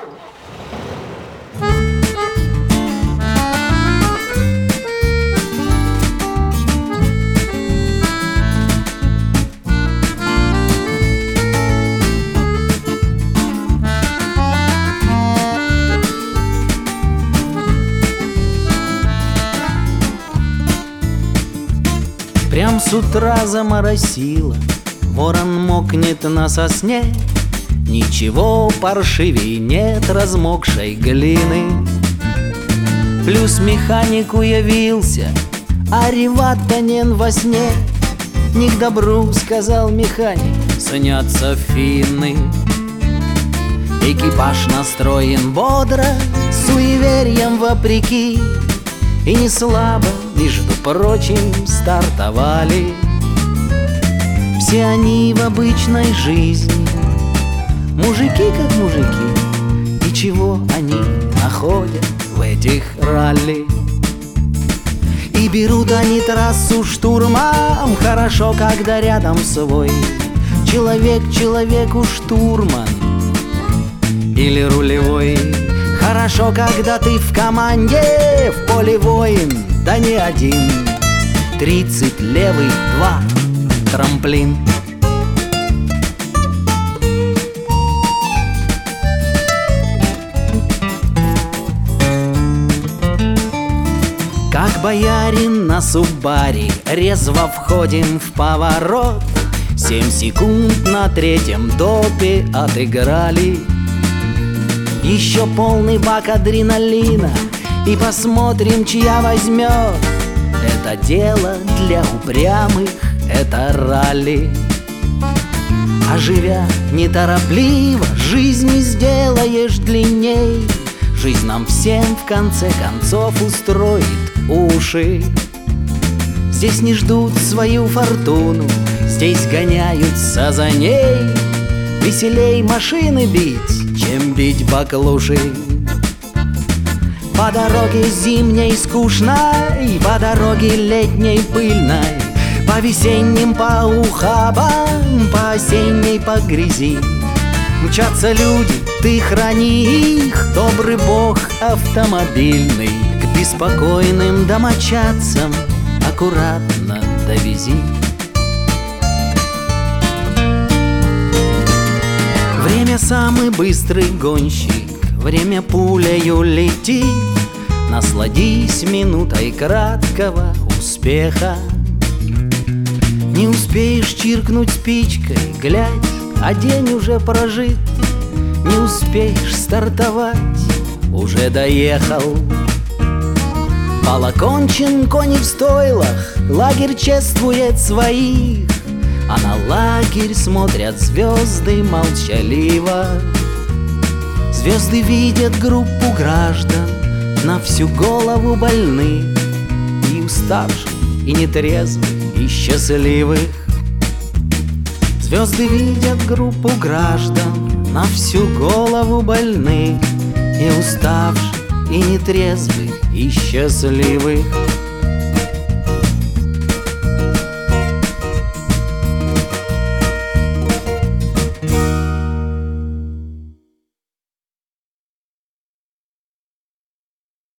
Прям с утра заморосило, ворон мокнет на сосне. Ничего паршивей нет размокшей глины. Плюс механику явился, а реватонен во сне. Не к добру, сказал механик, снятся финны. Экипаж настроен бодро, суеверием вопреки. И не слабо, между прочим, стартовали. Все они в обычной жизни, мужики как мужики. И чего они находят в этих ралли? И берут они трассу штурмом. Хорошо, когда рядом свой человек человеку штурман или рулевой. Хорошо, когда ты в команде, в поле воин, да не один. 30 левый, 2 трамплин. Как боярин на субаре, резво входим в поворот. 7 секунд на третьем допе отыграли. Еще полный бак адреналина, и посмотрим, чья возьмет. Это дело для упрямых, это ралли. А живя неторопливо, жизнь не сделаешь длинней. Жизнь нам всем в конце концов устроит уши. Здесь не ждут свою фортуну, здесь гоняются за ней. Веселей машины бить, чем бить баклуши. По дороге зимней скучной, по дороге летней пыльной, по весенним по ухабам, по осенней по грязи. Мчатся люди, ты храни их, добрый бог автомобильный. К беспокойным домочадцам аккуратно довези. Время самый быстрый гонщик, время пулею летит. Насладись минутой краткого успеха. Не успеешь чиркнуть спичкой, глядь, а день уже прожит. Не успеешь стартовать, уже доехал. Бал окончен, кони в стойлах, лагерь чествует своих. А на лагерь смотрят звезды молчаливо. Звезды видят группу граждан, на всю голову больных, и уставших, и нетрезвых, и счастливых. Звезды видят группу граждан, на всю голову больных, и уставших, и нетрезвых, и счастливых.